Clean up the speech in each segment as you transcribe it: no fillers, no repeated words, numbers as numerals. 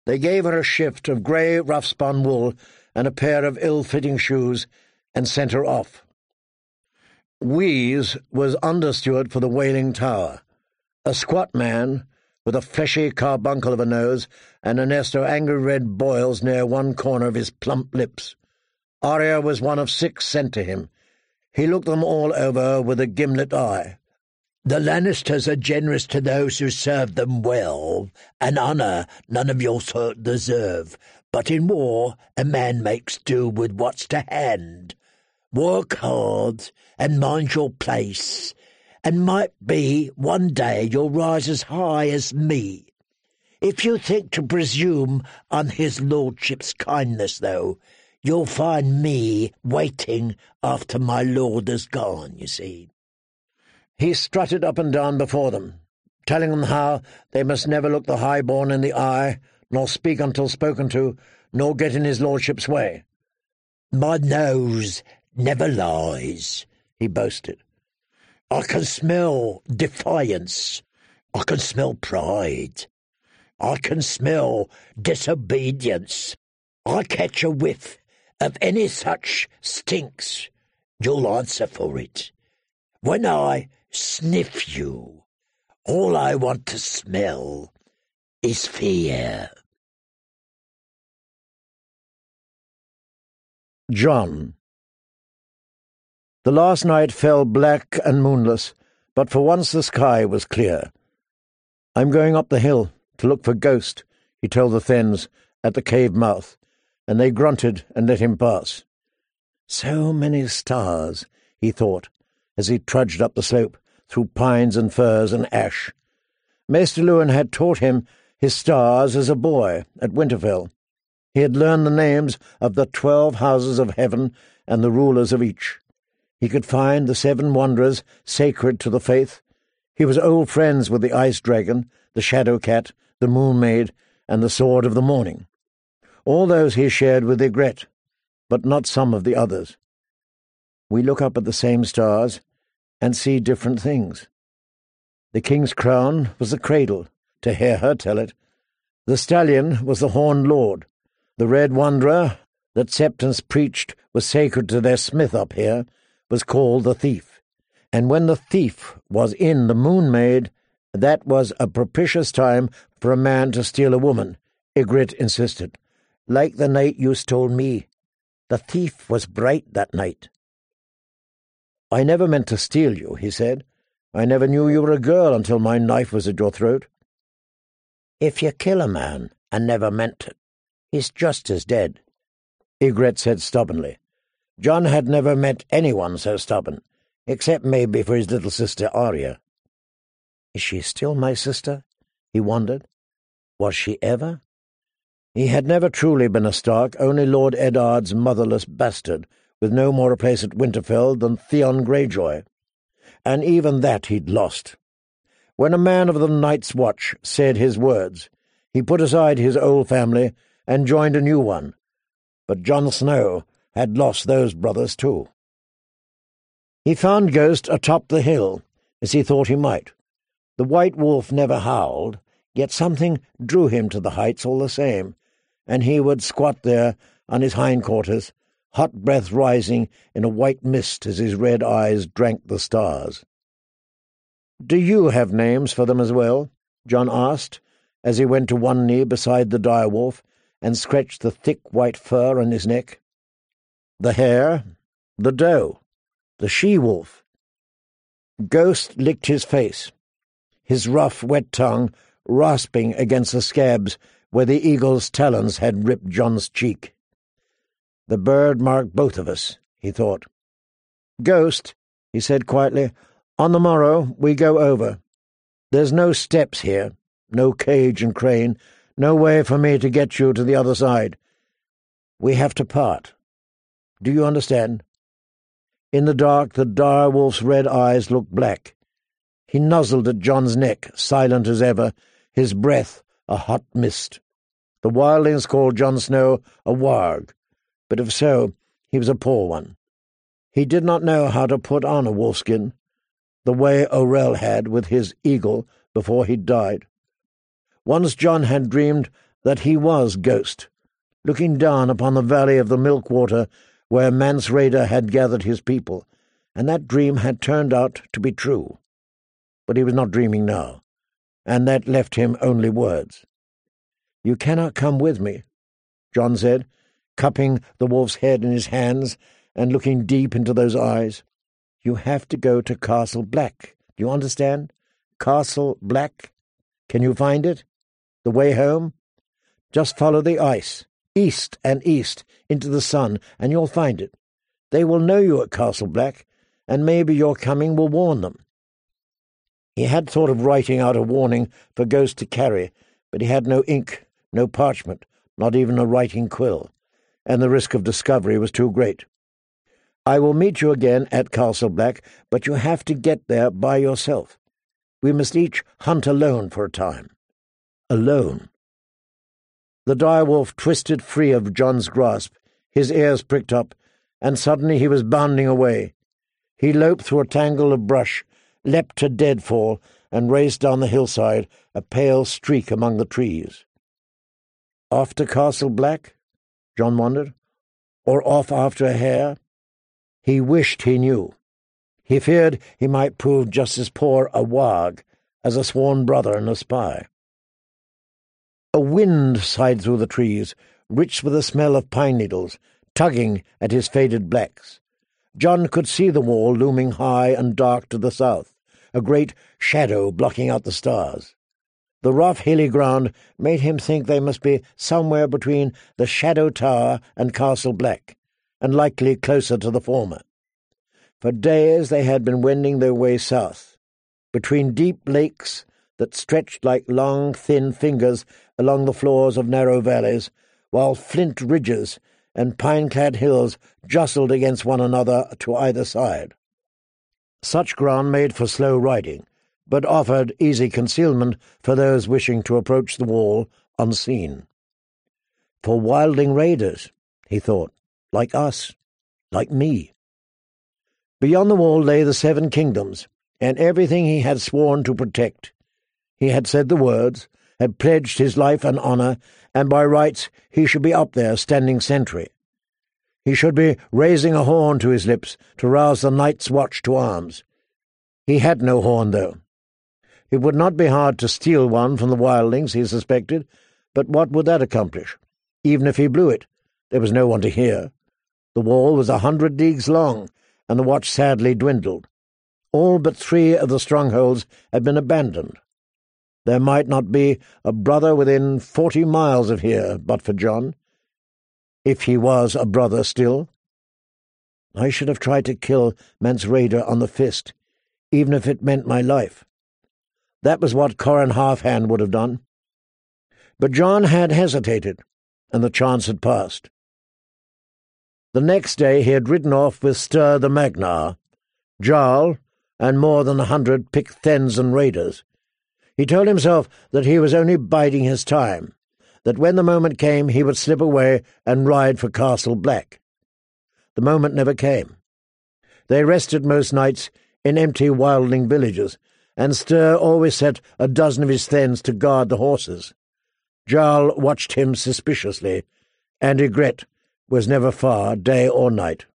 They gave her a shift of grey rough-spun wool and a pair of ill-fitting shoes, and sent her off. Wheeze was understeward for the Wailing Tower, a squat man with a fleshy carbuncle of a nose and a nest of angry red boils near one corner of his plump lips. Arya was one of 6 sent to him. He looked them all over with a gimlet eye. "The Lannisters are generous to those who serve them well, and honour none of your sort deserve. But in war a man makes do with what's to hand. Work hard and mind your place, and might be one day you'll rise as high as me. If you think to presume on his lordship's kindness, though, you'll find me waiting after my lord is gone, you see." He strutted up and down before them, telling them how they must never look the highborn in the eye, nor speak until spoken to, nor get in his lordship's way. "My nose never lies," he boasted. "I can smell defiance. I can smell pride. I can smell disobedience. I catch a whiff of any such stinks, you'll answer for it. When I sniff you, all I want to smell is fear." Jon. The last night fell black and moonless, but for once the sky was clear. "I'm going up the hill to look for Ghost," he told the Thenns at the cave mouth, and they grunted and let him pass. So many stars, he thought, as he trudged up the slope through pines and firs and ash. Maester Luwin had taught him his stars as a boy at Winterfell. He had learned the names of the 12 houses of heaven and the rulers of each. He could find the 7 wanderers sacred to the faith. He was old friends with the Ice Dragon, the Shadow Cat, the Moon Maid, and the Sword of the Morning. All those he shared with Ygritte, but not some of the others. We look up at the same stars and see different things. The king's crown was the cradle, to hear her tell it. The stallion was the horned lord. The red wanderer that Septons preached was sacred to their smith up here was called the thief. And when the thief was in the Moon Maid, that was a propitious time for a man to steal a woman, Ygritte insisted. "Like the night you stole me. The thief was bright that night." "I never meant to steal you," he said. "I never knew you were a girl until my knife was at your throat." "If you kill a man and never meant it, he's just as dead," Ygritte said stubbornly. Jon had never met anyone so stubborn, except maybe for his little sister Arya. "Is she still my sister?" he wondered. "Was she ever?" He had never truly been a Stark, only Lord Eddard's motherless bastard, with no more a place at Winterfell than Theon Greyjoy. And even that he'd lost. When a man of the Night's Watch said his words, he put aside his old family and joined a new one. But Jon Snow had lost those brothers too. He found Ghost atop the hill, as he thought he might. The White Wolf never howled, yet something drew him to the heights all the same, and he would squat there on his hindquarters, hot breath rising in a white mist as his red eyes drank the stars. "Do you have names for them as well?" Jon asked, as he went to one knee beside the direwolf and scratched the thick white fur on his neck. "The hare, the doe, the she-wolf." Ghost licked his face, his rough, wet tongue rasping against the scabs where the eagle's talons had ripped Jon's cheek. "The bird marked both of us," he thought. "Ghost," he said quietly, "on the morrow we go over. There's no steps here, no cage and crane, no way for me to get you to the other side. We have to part. Do you understand?" In the dark the direwolf's red eyes looked black. He nuzzled at Jon's neck, silent as ever, his breath a hot mist. The wildlings called Jon Snow a warg, but if so, he was a poor one. He did not know how to put on a wolfskin, the way Orell had with his eagle before he died. Once Jon had dreamed that he was Ghost, looking down upon the valley of the Milkwater where Mance Rayder had gathered his people, and that dream had turned out to be true. But he was not dreaming now, and that left him only words. "You cannot come with me," Jon said, cupping the wolf's head in his hands and looking deep into those eyes. "You have to go to Castle Black. Do you understand? Castle Black. Can you find it? The way home? Just follow the ice, east and east, into the sun, and you'll find it. They will know you at Castle Black, and maybe your coming will warn them." He had thought of writing out a warning for Ghost to carry, but he had no ink, no parchment, not even a writing quill, and the risk of discovery was too great. "I will meet you again at Castle Black, but you have to get there by yourself. We must each hunt alone for a time." Alone. The direwolf twisted free of Jon's grasp, his ears pricked up, and suddenly he was bounding away. He loped through a tangle of brush, leapt to deadfall, and raced down the hillside, a pale streak among the trees. Off to Castle Black? Jon wondered. Or off after a hare? He wished he knew. He feared he might prove just as poor a wag as a sworn brother and a spy. A wind sighed through the trees, rich with the smell of pine needles, tugging at his faded blacks. Jon could see the wall looming high and dark to the south, a great shadow blocking out the stars. The rough, hilly ground made him think they must be somewhere between the Shadow Tower and Castle Black, and likely closer to the former. For days they had been wending their way south, between deep lakes that stretched like long, thin fingers along the floors of narrow valleys, while flint ridges and pine-clad hills jostled against one another to either side. Such ground made for slow riding, but offered easy concealment for those wishing to approach the wall unseen. For wildling raiders, he thought, like us, like me. Beyond the wall lay the 7 kingdoms, and everything he had sworn to protect. He had said the words, had pledged his life and honour, and by rights he should be up there standing sentry. He should be raising a horn to his lips to rouse the Night's Watch to arms. He had no horn, though. It would not be hard to steal one from the wildlings, he suspected, but what would that accomplish? Even if he blew it, there was no one to hear. The wall was 100 leagues long, and the watch sadly dwindled. All but 3 of the strongholds had been abandoned. There might not be a brother within 40 miles of here but for Jon, if he was a brother still. I should have tried to kill Mance Rayder on the fist, even if it meant my life. That was what Qhorin Halfhand would have done. But Jon had hesitated, and the chance had passed. The next day he had ridden off with Stur the Magnar, Jarl, and more than 100 picked thens and raiders. He told himself that he was only biding his time, that when the moment came he would slip away and ride for Castle Black. The moment never came. They rested most nights in empty wildling villages, and Stur always set a dozen of his thens to guard the horses. Jarl watched him suspiciously, and Ygritte was never far, day or night.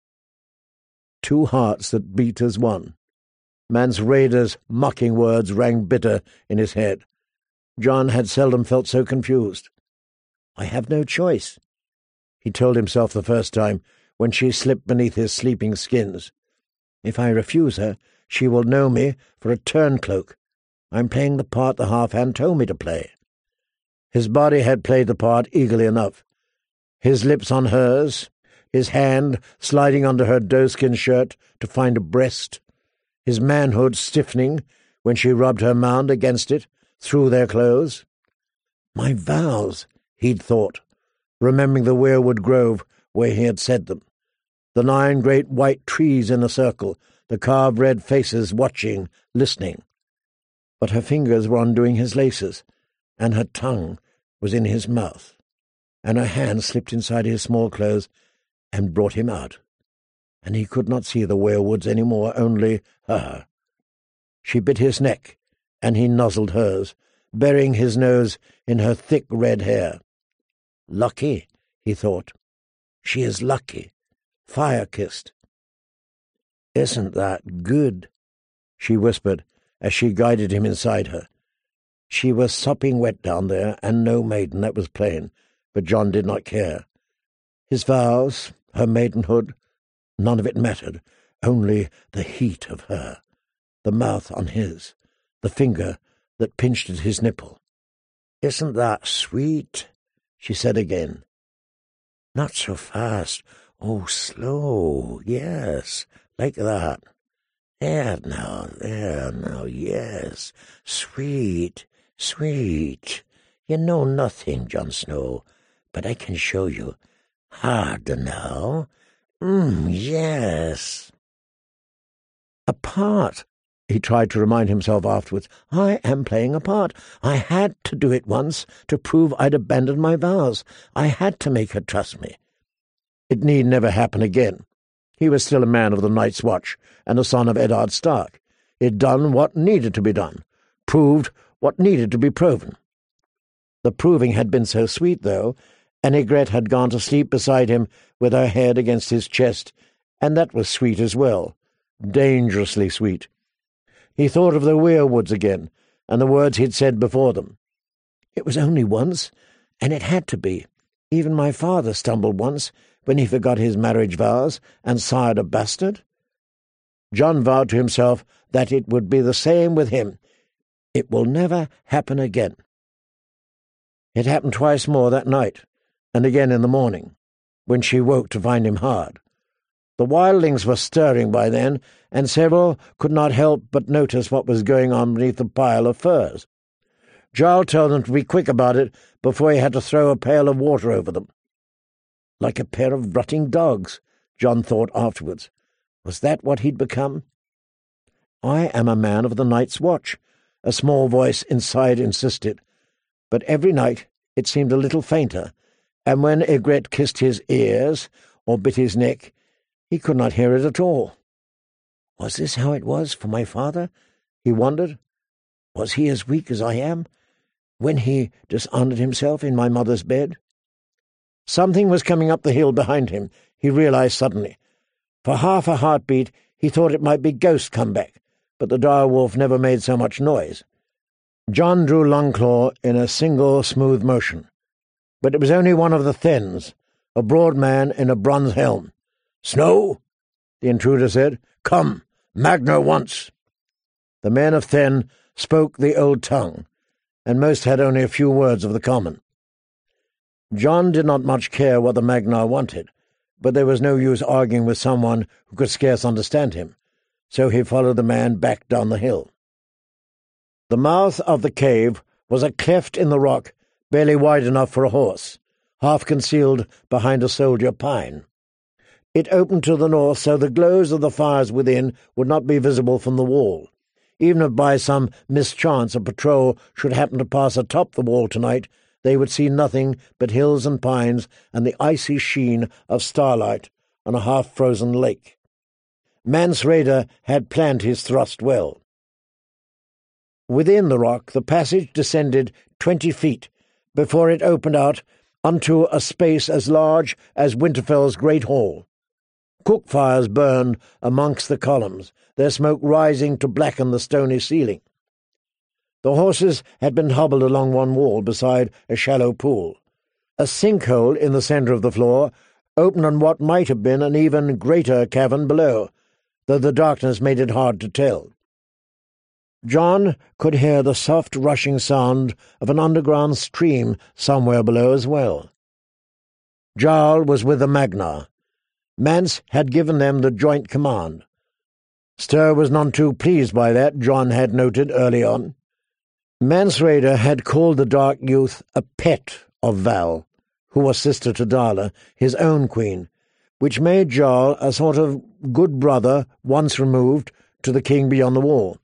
2 hearts that beat as one. Mance Rayder's mocking words rang bitter in his head. Jon had seldom felt so confused. "I have no choice," he told himself the first time, when she slipped beneath his sleeping skins. "If I refuse her, she will know me for a turncloak. I'm playing the part the Halfhand told me to play." His body had played the part eagerly enough. His lips on hers, his hand sliding under her doeskin shirt to find a breast, his manhood stiffening when she rubbed her mound against it through their clothes. My vows, he'd thought, remembering the weirwood grove where he had said them, the 9 great white trees in a circle, the carved red faces watching, listening. But her fingers were undoing his laces, and her tongue was in his mouth, and her hand slipped inside his small clothes and brought him out, and he could not see the werewoods any more, only her. She bit his neck, and he nuzzled hers, burying his nose in her thick red hair. "Lucky," he thought. "She is lucky, fire-kissed." "Isn't that good?" she whispered as she guided him inside her. She was sopping wet down there, and no maiden, that was plain, but John did not care. His vows, her maidenhood, none of it mattered, only the heat of her, the mouth on his, the finger that pinched at his nipple. "Isn't that sweet?" she said again. "Not so fast. Oh, slow. Yes, like that. There now, yes. Sweet, sweet. You know nothing, Jon Snow, but I can show you. Hard now. Yes." "A part," he tried to remind himself afterwards. "I am playing a part. I had to do it once to prove I'd abandoned my vows. I had to make her trust me." It need never happen again. He was still a man of the Night's Watch, and a son of Eddard Stark. He'd done what needed to be done, proved what needed to be proven. The proving had been so sweet, though, and Ygritte had gone to sleep beside him with her head against his chest, and that was sweet as well, dangerously sweet. He thought of the weirwoods again, and the words he'd said before them. It was only once, and it had to be. Even my father stumbled once, when he forgot his marriage vows and sired a bastard. Jon vowed to himself that it would be the same with him. It will never happen again. It happened twice more that night, and again in the morning, when she woke to find him hard. The wildlings were stirring by then, and several could not help but notice what was going on beneath the pile of furs. Jarl told them to be quick about it before he had to throw a pail of water over them. Like a pair of rutting dogs, Jon thought afterwards. Was that what he'd become? "I am a man of the Night's Watch," a small voice inside insisted, but every night it seemed a little fainter, and when Ygritte kissed his ears or bit his neck, he could not hear it at all. Was this how it was for my father? He wondered. Was he as weak as I am, when he dishonoured himself in my mother's bed? Something was coming up the hill behind him, he realized suddenly. For half a heartbeat he thought it might be Ghost come back, but the direwolf never made so much noise. Jon drew Longclaw in a single smooth motion. But it was only one of the Thenns, a broad man in a bronze helm. "Snow," the intruder said. "Come, Magnar wants." The men of Thenn spoke the old tongue, and most had only a few words of the common. Jon did not much care what the Magnar wanted, but there was no use arguing with someone who could scarce understand him, so he followed the man back down the hill. The mouth of the cave was a cleft in the rock, barely wide enough for a horse, half concealed behind a soldier pine. It opened to the north, so the glows of the fires within would not be visible from the wall. Even if by some mischance a patrol should happen to pass atop the wall tonight, they would see nothing but hills and pines and the icy sheen of starlight on a half-frozen lake. Mance Rayder had planned his thrust well. Within the rock the passage descended 20 feet before it opened out onto a space as large as Winterfell's great hall. Cook fires burned amongst the columns, their smoke rising to blacken the stony ceiling. The horses had been hobbled along one wall beside a shallow pool. A sinkhole in the centre of the floor opened on what might have been an even greater cavern below, though the darkness made it hard to tell. Jon could hear the soft rushing sound of an underground stream somewhere below as well. Jarl was with the Magnar. Mance had given them the joint command. Ster was none too pleased by that, Jon had noted early on. Mance Rayder had called the dark youth a pet of Val, who was sister to Darla, his own queen, which made Jarl a sort of good brother once removed to the king beyond the wall.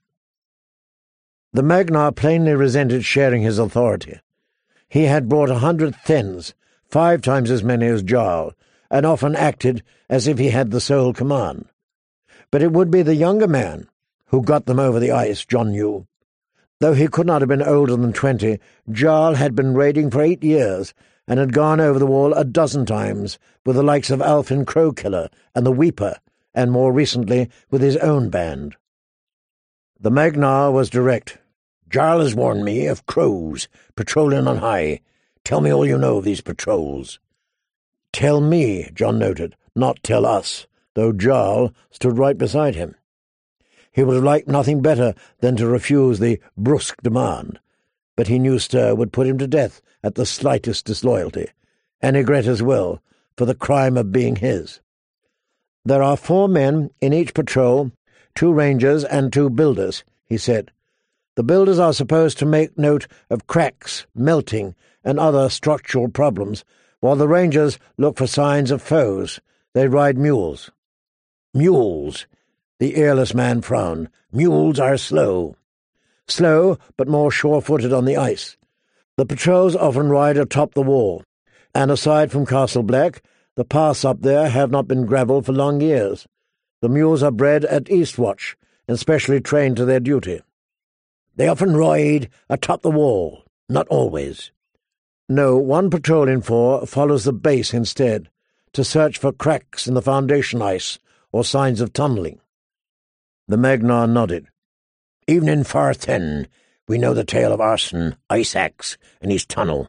The Magnar plainly resented sharing his authority. He had brought 100 Thenns, 5 times as many as Jarl, and often acted as if he had the sole command. But it would be the younger man who got them over the ice, Jon knew. Though he could not have been older than 20, Jarl had been raiding for 8 years and had gone over the wall a dozen times with the likes of Alfin Crowkiller and the Weeper, and more recently with his own band. The Magnar was direct. "Jarl has warned me of crows patrolling on high. Tell me all you know of these patrols." "Tell me," John noted, "not tell us," though Jarl stood right beside him. He would have liked nothing better than to refuse the brusque demand, but he knew Stir would put him to death at the slightest disloyalty, and Ygritte as well, for the crime of being his. "There are 4 men in each patrol, 2 rangers and 2 builders," he said. "The builders are supposed to make note of cracks, melting, and other structural problems, while the rangers look for signs of foes. They ride mules." "Mules?" The earless man frowned. "Mules are slow." "Slow, but more sure-footed on the ice. The patrols often ride atop the wall, and aside from Castle Black, the paths up there have not been gravel for long years. The mules are bred at Eastwatch, and specially trained to their duty." "They often ride atop the wall." "Not always." "No, 1 patrol in 4 follows the base instead, to search for cracks in the foundation ice or signs of tunnelling." The Magnar nodded. "Even in Far Thenn, we know the tale of Arson, Ice Axe, and his tunnel."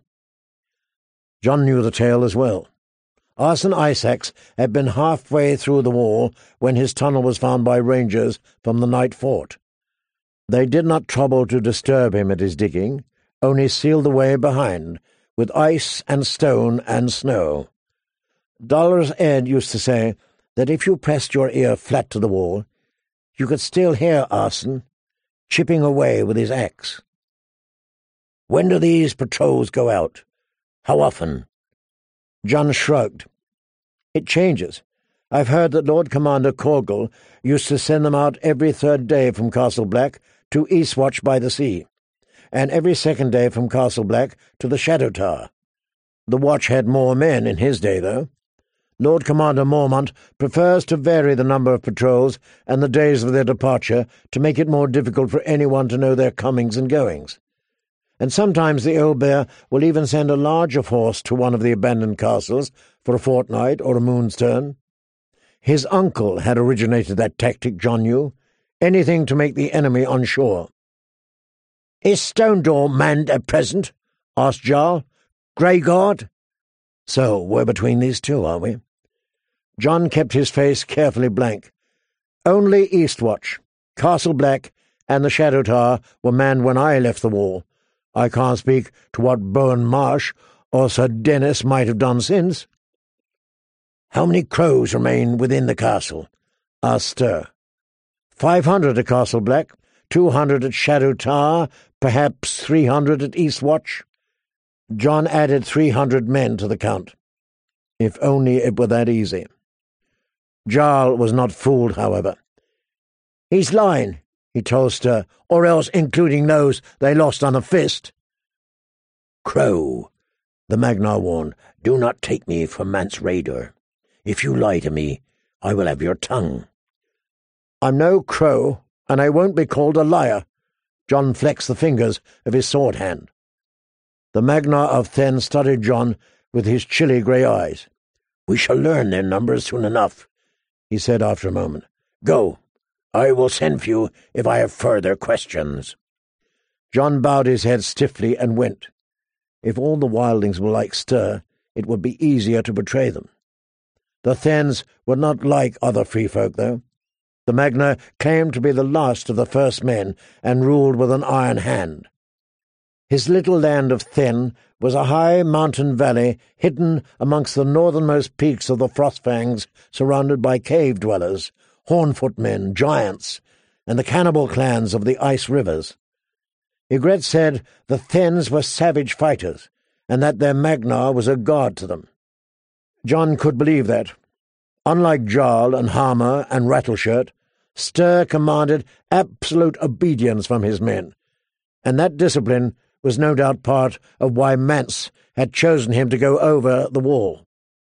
John knew the tale as well. Arson Iceaxe had been halfway through the wall when his tunnel was found by rangers from the night fort. They did not trouble to disturb him at his digging, only sealed the way behind, with ice and stone and snow. Dolorous Ed used to say that if you pressed your ear flat to the wall, you could still hear Arson chipping away with his axe. "When do these patrols go out? How often?" John shrugged. "It changes. I've heard that Lord Commander Corgil used to send them out every 3rd day from Castle Black to Eastwatch by the sea, and every 2nd day from Castle Black to the Shadow Tower. The watch had more men in his day, though. Lord Commander Mormont prefers to vary the number of patrols and the days of their departure to make it more difficult for anyone to know their comings and goings. And sometimes the old bear will even send a larger force to one of the abandoned castles for a fortnight or a moon's turn. His uncle had originated that tactic, John knew. Anything to make the enemy on shore." "Is Stone Door manned at present?" asked Jarl. "Greyguard?" "So we're between these 2, are we?" John kept his face carefully blank. "Only Eastwatch, Castle Black, and the Shadow Tower were manned when I left the wall. I can't speak to what Bowen Marsh or Sir Dennis might have done since." "How many crows remain within the castle?" asked Stir. 500 at Castle Black, 200 at Shadow Tower, perhaps 300 at Eastwatch. John added 300 men to the count. If only it were that easy. Jarl was not fooled, however. "He's lying," he told Stir, "or else including those they lost on a fist." "Crow," the Magnar warned, "do not take me for Mance Rayder. If you lie to me, I will have your tongue." "I'm no crow, and I won't be called a liar." John flexed the fingers of his sword hand. The Magnar of Thenn studied John with his chilly grey eyes. "We shall learn their numbers soon enough," he said after a moment. "Go. I will send for you if I have further questions." John bowed his head stiffly and went. If all the wildlings were like Stir, it would be easier to betray them. The Thenns were not like other free folk, though. The Magnar claimed to be the last of the first men and ruled with an iron hand. His little land of Thenn was a high mountain valley hidden amongst the northernmost peaks of the Frostfangs, surrounded by cave-dwellers, Hornfoot men, giants, and the cannibal clans of the ice rivers. Ygritte said the Thenns were savage fighters, and that their Magnar was a god to them. John could believe that. Unlike Jarl and Harmer and Rattleshirt, Stir commanded absolute obedience from his men, and that discipline was no doubt part of why Mance had chosen him to go over the wall.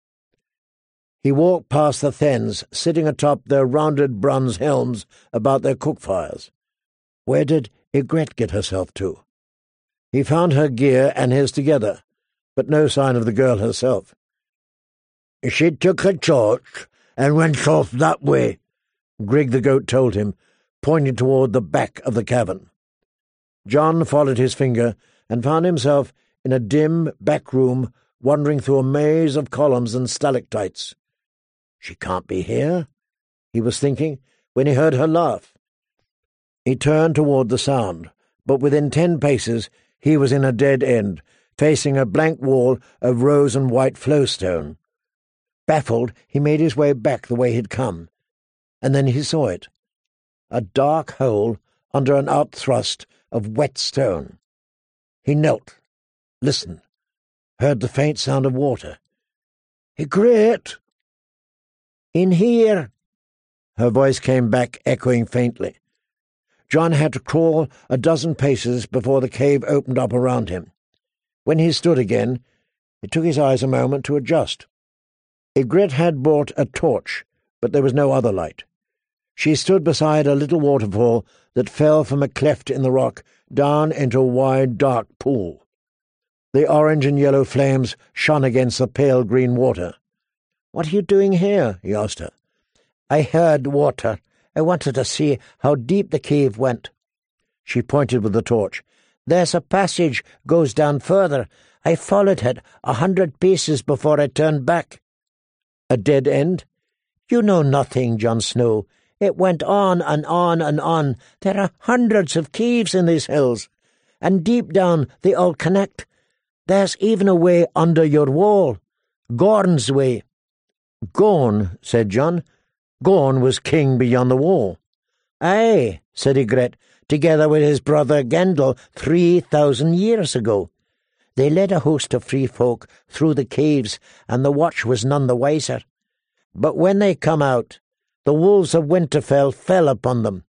He walked past the Thenns, sitting atop their rounded bronze helms about their cook-fires. Where did Ygritte get herself to? He found her gear and his together, but no sign of the girl herself. "She took a torch and went off that way," Grig the goat told him, pointing toward the back of the cavern. Jon followed his finger and found himself in a dim back room wandering through a maze of columns and stalactites. "She can't be here," he was thinking, when he heard her laugh. He turned toward the sound, but within 10 paces he was in a dead end, facing a blank wall of rose and white flowstone. Baffled, he made his way back the way he'd come, and then he saw it. A dark hole under an outthrust of wet stone. He knelt, listened, heard the faint sound of water. "Ygritte!" "In here!" Her voice came back, echoing faintly. Jon had to crawl a dozen paces before the cave opened up around him. When he stood again, it took his eyes a moment to adjust. Ygritte had brought a torch, but there was no other light. She stood beside a little waterfall that fell from a cleft in the rock down into a wide, dark pool. The orange and yellow flames shone against the pale green water. "What are you doing here?" he asked her. "I heard water. I wanted to see how deep the cave went." She pointed with the torch. "There's a passage goes down further. I followed it 100 paces before I turned back." "A dead end?" "You know nothing, Jon Snow. It went on and on and on. There are hundreds of caves in these hills, and deep down they all connect. There's even a way under your wall. Gorn's way." "Gorn," said Jon. "Gorn was king beyond the wall." "Aye," said Ygritte, "together with his brother Gendel 3,000 years ago. They led a host of free folk through the caves, and the watch was none the wiser. But when they come out, the wolves of Winterfell fell upon them."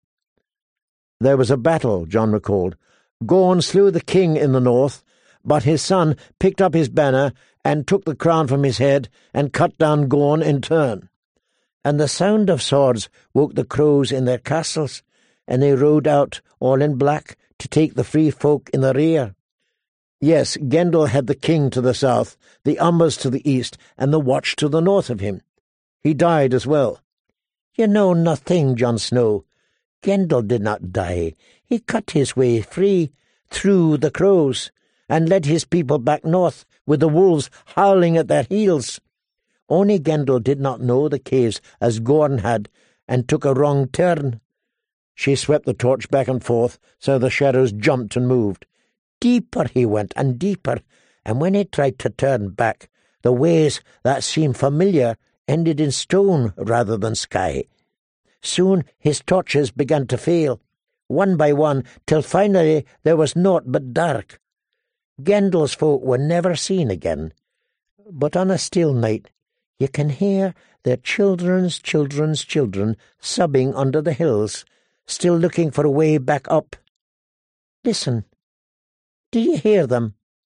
There was a battle, Jon recalled. Gorn slew the king in the north, but his son picked up his banner and took the crown from his head and cut down Gorn in turn. And the sound of swords woke the crows in their castles, and they rode out, all in black, to take the free folk in the rear. Yes, Gendel had the king to the south, the Umbers to the east, and the watch to the north of him. He died as well. "You know nothing, Jon Snow. Gendel did not die. He cut his way free through the crows, and led his people back north, with the wolves howling at their heels. Only Gendel did not know the caves as Gorn had, and took a wrong turn." She swept the torch back and forth, so the shadows jumped and moved. "Deeper he went, and deeper, and when he tried to turn back, the ways that seemed familiar ended in stone rather than sky. Soon his torches began to fail, one by one, till finally there was naught but dark. Gendel's folk were never seen again, but on a still night you can hear their children's children's children sobbing under the hills, still looking for a way back up. Listen. Do you hear them?"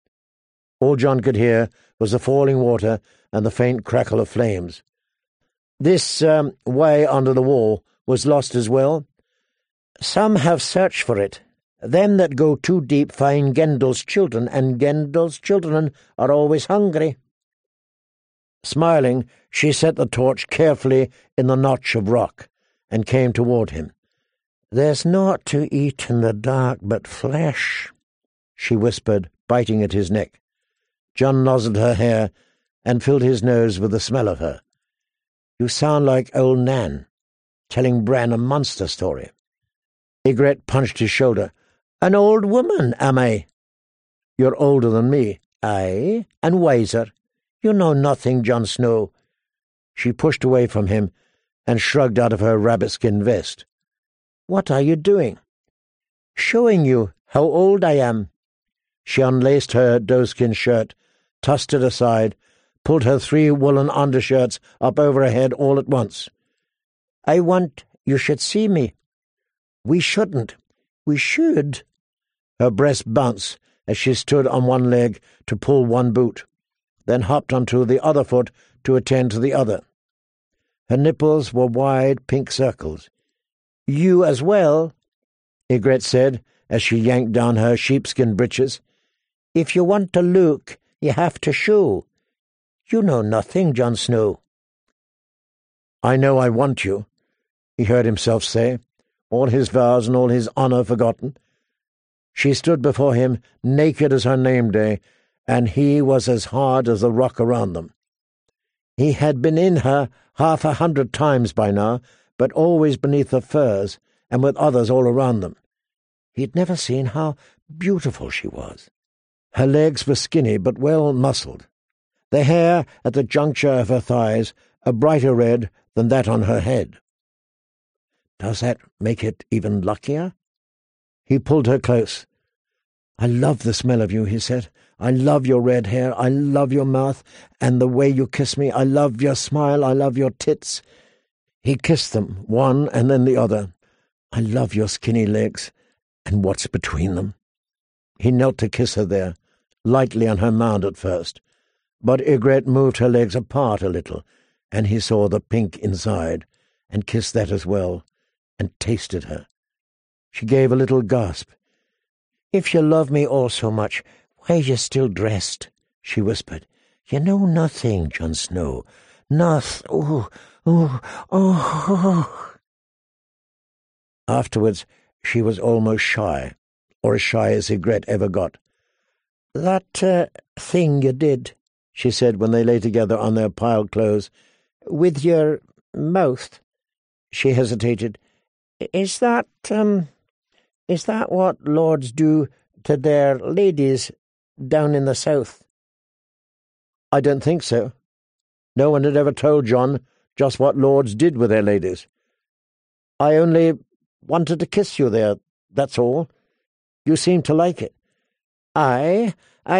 All Jon could hear was the falling water and the faint crackle of flames. This way under the wall was lost as well. "Some have searched for it. Them that go too deep find Gendel's children, and Gendel's children are always hungry." Smiling, she set the torch carefully in the notch of rock, and came toward him. "There's naught to eat in the dark but flesh," she whispered, biting at his neck. Jon nozzled her hair and filled his nose with the smell of her. "You sound like old Nan, telling Bran a monster story." Ygritte punched his shoulder. "An old woman, am I?" "You're older than me." "Aye, and wiser. You know nothing, Jon Snow." She pushed away from him and shrugged out of her rabbit-skin vest. "What are you doing?" "Showing you how old I am." She unlaced her doeskin shirt, tossed it aside, pulled her 3 woolen undershirts up over her head all at once. "I want you should see me." "We shouldn't." "We should." Her breast bounced as she stood on one leg to pull one boot, then hopped onto the other foot to attend to the other. Her nipples were wide pink circles. "You as well," Ygritte said, as she yanked down her sheepskin breeches. "If you want to look, you have to show. You know nothing, Jon Snow." "I know I want you," he heard himself say, all his vows and all his honour forgotten. She stood before him, naked as her name-day, and he was as hard as the rock around them. He had been in her 100 times by now, but always beneath the furs and with others all around them. He had never seen how beautiful she was. Her legs were skinny but well muscled. The hair at the juncture of her thighs a brighter red than that on her head. Does that make it even luckier? He pulled her close. "I love the smell of you," he said. "I love your red hair. I love your mouth and the way you kiss me. I love your smile. I love your tits." He kissed them, one and then the other. "I love your skinny legs and what's between them." He knelt to kiss her there, lightly on her mound at first, but Ygritte moved her legs apart a little, and he saw the pink inside, and kissed that as well, and tasted her. She gave a little gasp. "If you love me all so much, why are you still dressed?" she whispered. "You know nothing, Jon Snow. Oh. Afterwards, she was almost shy, or as shy as Ygritte ever got. "That thing you did," she said when they lay together on their piled clothes, "with your mouth." She hesitated. Is that what lords do to their ladies down in the south?" "I don't think so. No one had ever told Jon just what lords did with their ladies. I only wanted to kiss you there, that's all. You seemed to like it." I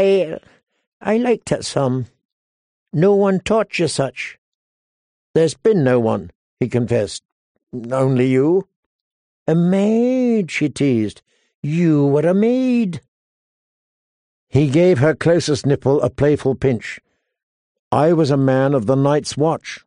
liked it some. No one taught you such." "There's been no one," he confessed. "Only you." "A maid," she teased. "You were a maid." He gave her closest nipple a playful pinch. "I was a man of the Night's Watch."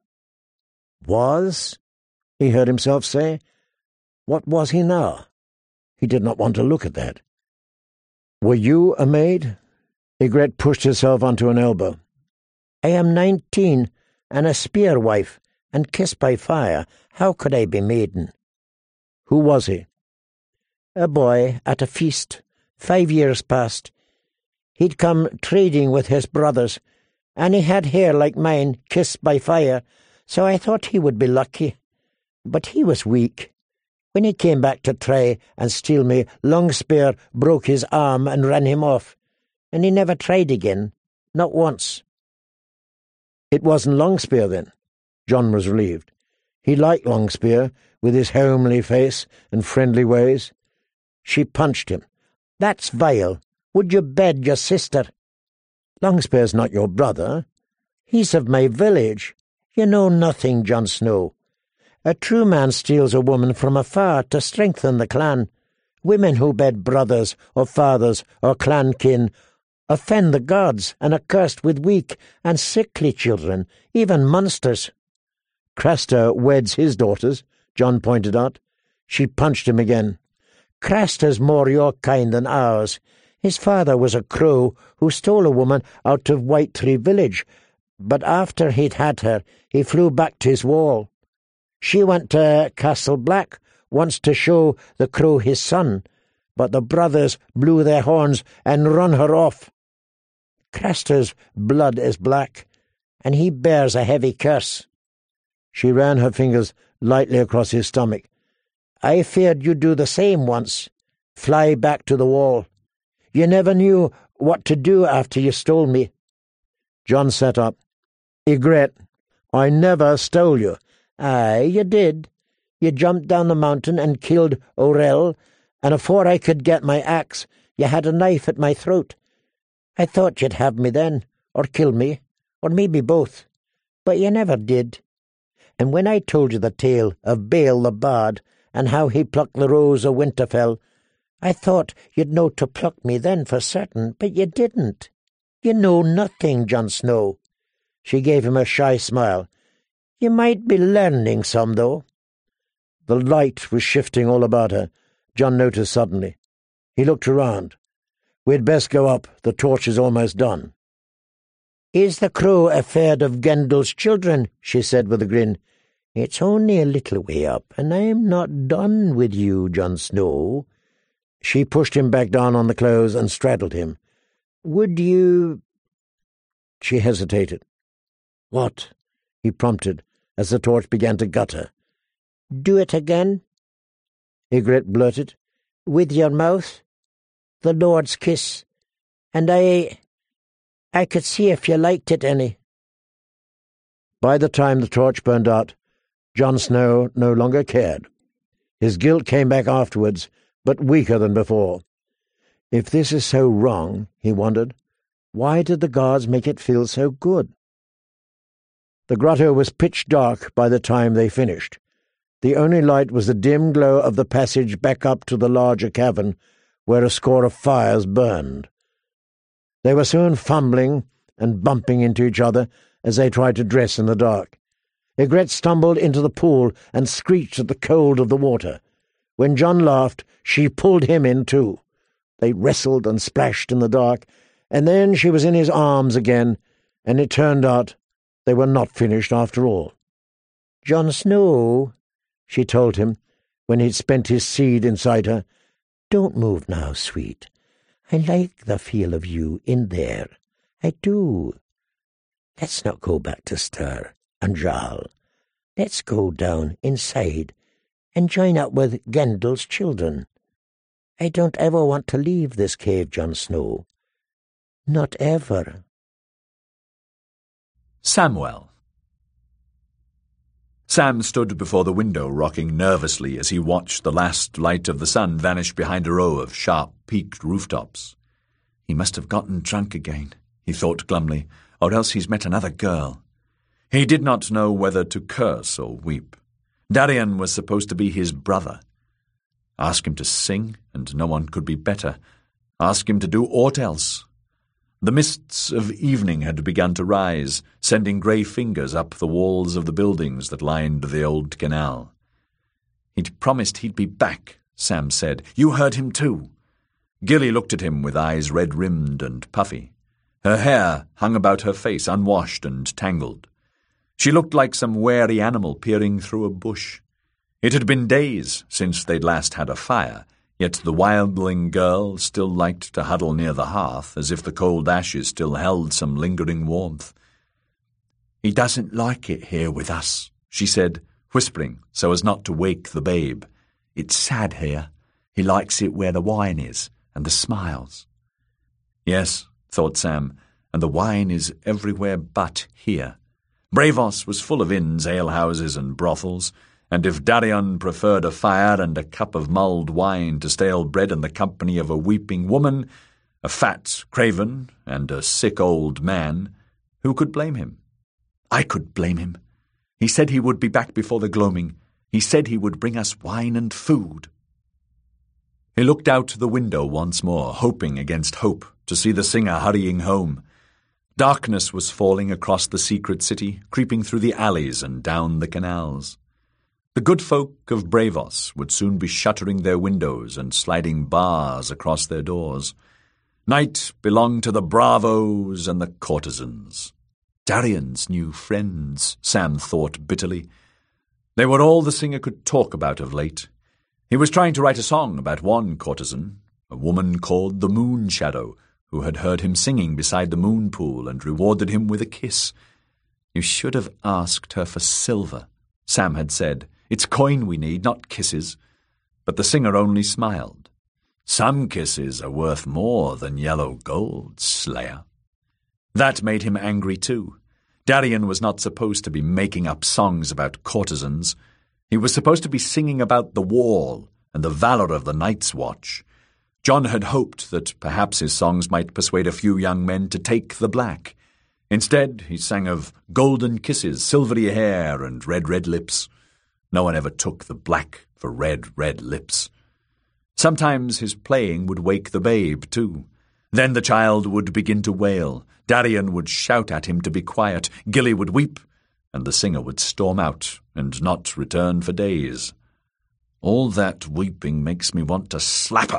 "Was?" he heard himself say. What was he now? He did not want to look at that. "Were you a maid?" Ygritte pushed herself onto an elbow. "I am 19, and a spear wife, and kissed by fire. How could I be maiden?" "Who was he?" "A boy at a feast, 5 years past. He'd come trading with his brothers, and he had hair like mine, kissed by fire, so I thought he would be lucky. But he was weak. When he came back to try and steal me, Longspear broke his arm and ran him off, and he never tried again, not once." "It wasn't Longspear, then?" Jon was relieved. He liked Longspear, with his homely face and friendly ways. She punched him. "That's vile. Would you bed your sister?" "Longspear's not your brother." "He's of my village. You know nothing, Jon Snow. A true man steals a woman from afar to strengthen the clan. Women who bed brothers or fathers or clan kin offend the gods and are cursed with weak and sickly children, even monsters." "Craster weds his daughters," Jon pointed out. She punched him again. "Craster's more your kind than ours. His father was a crow who stole a woman out of Whitetree village, but after he'd had her, he flew back to his wall. She went to Castle Black once to show the crow his son, but the brothers blew their horns and run her off. Craster's blood is black, and he bears a heavy curse." She ran her fingers lightly across his stomach. "I feared you'd do the same once, fly back to the wall. You never knew what to do after you stole me." Jon sat up. "Ygritte, I never stole you." "Aye, you did. You jumped down the mountain and killed Orell, and afore I could get my axe, you had a knife at my throat. I thought you'd have me then, or kill me, or maybe both, but you never did. And when I told you the tale of Bale the Bard, and how he plucked the rose of Winterfell, I thought you'd know to pluck me then for certain, but you didn't. You know nothing, Jon Snow." She gave him a shy smile. "You might be learning some, though." The light was shifting all about her, Jon noticed suddenly. He looked around. "We'd best go up. The torch is almost done." "Is the crow afeard of Gendel's children?" she said with a grin. "It's only a little way up, and I am not done with you, Jon Snow." She pushed him back down on the clothes and straddled him. "Would you—" She hesitated. "What?" he prompted, as the torch began to gutter. "Do it again," Ygritte blurted. "with your mouth. The Lord's kiss. And I could see if you liked it any." By the time the torch burned out, Jon Snow no longer cared. His guilt came back afterwards, but weaker than before. If this is so wrong, he wondered, why did the guards make it feel so good? The grotto was pitch dark by the time they finished. The only light was the dim glow of the passage back up to the larger cavern, where a score of fires burned. They were soon fumbling and bumping into each other as they tried to dress in the dark. Ygritte stumbled into the pool and screeched at the cold of the water. When Jon laughed, she pulled him in too. They wrestled and splashed in the dark, and then she was in his arms again, and it turned out they were not finished after all. "Jon Snow," she told him, when he'd spent his seed inside her, "don't move now, sweet. I like the feel of you in there. I do. Let's not go back to Styr and Jarl. Let's go down inside and join up with Gendel's children. I don't ever want to leave this cave, Jon Snow. Not ever." Samwell. Sam stood before the window, rocking nervously as he watched the last light of the sun vanish behind a row of sharp-peaked rooftops. He must have gotten drunk again, he thought glumly, or else he's met another girl. He did not know whether to curse or weep. Darian was supposed to be his brother. Ask him to sing, and no one could be better. Ask him to do aught else. The mists of evening had begun to rise, sending grey fingers up the walls of the buildings that lined the old canal. "He'd promised he'd be back," Sam said. "You heard him too." Gilly looked at him with eyes red-rimmed and puffy. Her hair hung about her face, unwashed and tangled. She looked like some wary animal peering through a bush. It had been days since they'd last had a fire, yet the wildling girl still liked to huddle near the hearth, as if the cold ashes still held some lingering warmth. "He doesn't like it here with us," she said, whispering so as not to wake the babe. "It's sad here. He likes it where the wine is, and the smiles." Yes, thought Sam, and the wine is everywhere but here. Braavos was full of inns, alehouses, and brothels, and if Darian preferred a fire and a cup of mulled wine to stale bread and the company of a weeping woman, a fat craven, and a sick old man, who could blame him? I could blame him. He said he would be back before the gloaming. He said he would bring us wine and food. He looked out the window once more, hoping against hope to see the singer hurrying home. Darkness was falling across the secret city, creeping through the alleys and down the canals. The good folk of Braavos would soon be shuttering their windows and sliding bars across their doors. Night belonged to the bravos and the courtesans. Darian's new friends, Sam thought bitterly. They were all the singer could talk about of late. He was trying to write a song about one courtesan, a woman called the Moon Shadow, who had heard him singing beside the moon pool and rewarded him with a kiss. "You should have asked her for silver," Sam had said. "It's coin we need, not kisses." But the singer only smiled. "Some kisses are worth more than yellow gold, Slayer." That made him angry too. Darian was not supposed to be making up songs about courtesans. He was supposed to be singing about the wall and the valor of the Night's Watch. Jon had hoped that perhaps his songs might persuade a few young men to take the black. Instead, he sang of golden kisses, silvery hair, and red, red lips. No one ever took the black for red, red lips. Sometimes his playing would wake the babe, too. Then the child would begin to wail. Darian would shout at him to be quiet. Gilly would weep, and the singer would storm out and not return for days. "All that weeping makes me want to slap her,"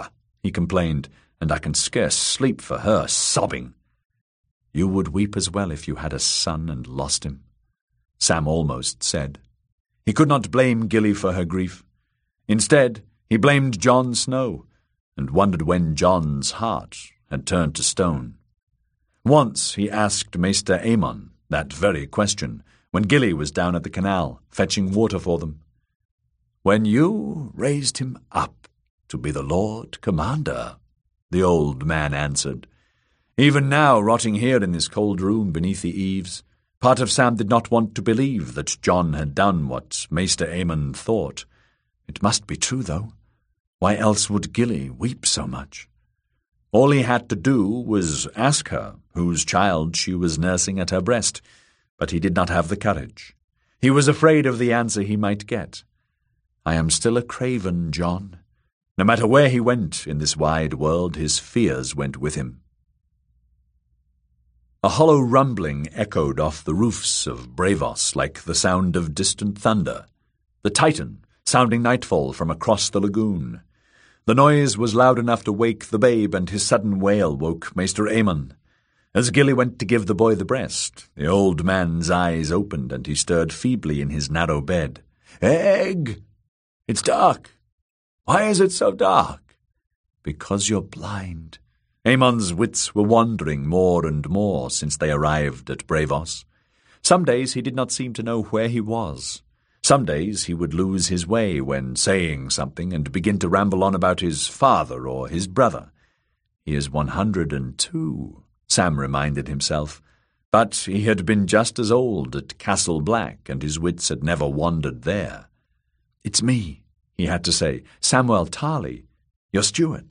he complained, and I can scarce sleep for her, sobbing. You would weep as well if you had a son and lost him, Sam almost said. He could not blame Gilly for her grief. Instead, he blamed John Snow, and wondered when John's heart had turned to stone. Once he asked Maester Aemon that very question, when Gilly was down at the canal, fetching water for them. When you raised him up to be the Lord Commander, the old man answered. Even now, rotting here in this cold room beneath the eaves, part of Sam did not want to believe that John had done what Maester Aemon thought. It must be true, though. Why else would Gilly weep so much? All he had to do was ask her whose child she was nursing at her breast, but he did not have the courage. He was afraid of the answer he might get. I am still a craven, John. No matter where he went in this wide world, his fears went with him. A hollow rumbling echoed off the roofs of Braavos like the sound of distant thunder. The Titan, sounding nightfall from across the lagoon. The noise was loud enough to wake the babe, and his sudden wail woke Maester Aemon. As Gilly went to give the boy the breast, the old man's eyes opened, and he stirred feebly in his narrow bed. "Egg! It's dark. Why is it so dark?" "Because you're blind." Aemon's wits were wandering more and more since they arrived at Braavos. Some days he did not seem to know where he was. Some days he would lose his way when saying something and begin to ramble on about his father or his brother. He is 102, Sam reminded himself, but he had been just as old at Castle Black, and his wits had never wandered there. "It's me," he had to say, "Samwell Tarly, your steward."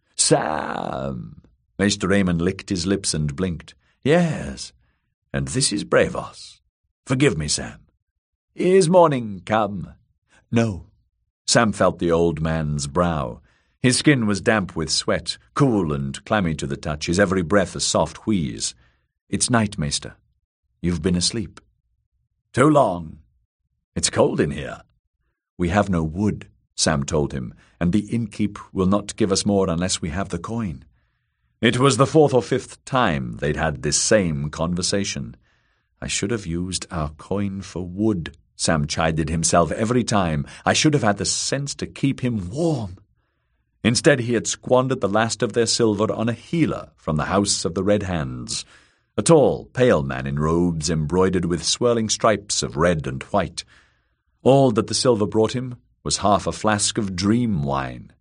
"Sam!" Maester Aemon licked his lips and blinked. "Yes, and this is Braavos. Forgive me, Sam. Is morning come?" "No." Sam felt the old man's brow. His skin was damp with sweat, cool and clammy to the touch, his every breath a soft wheeze. "It's night, Maester. You've been asleep." "Too long. It's cold in here." "We have no wood," Sam told him, "and the innkeep will not give us more unless we have the coin." It was the 4th or 5th time they'd had this same conversation. "I should have used our coin for wood," Sam chided himself every time. "I should have had the sense to keep him warm." Instead, he had squandered the last of their silver on a healer from the House of the Red Hands, a tall, pale man in robes embroidered with swirling stripes of red and white. All that the silver brought him was half a flask of dream wine.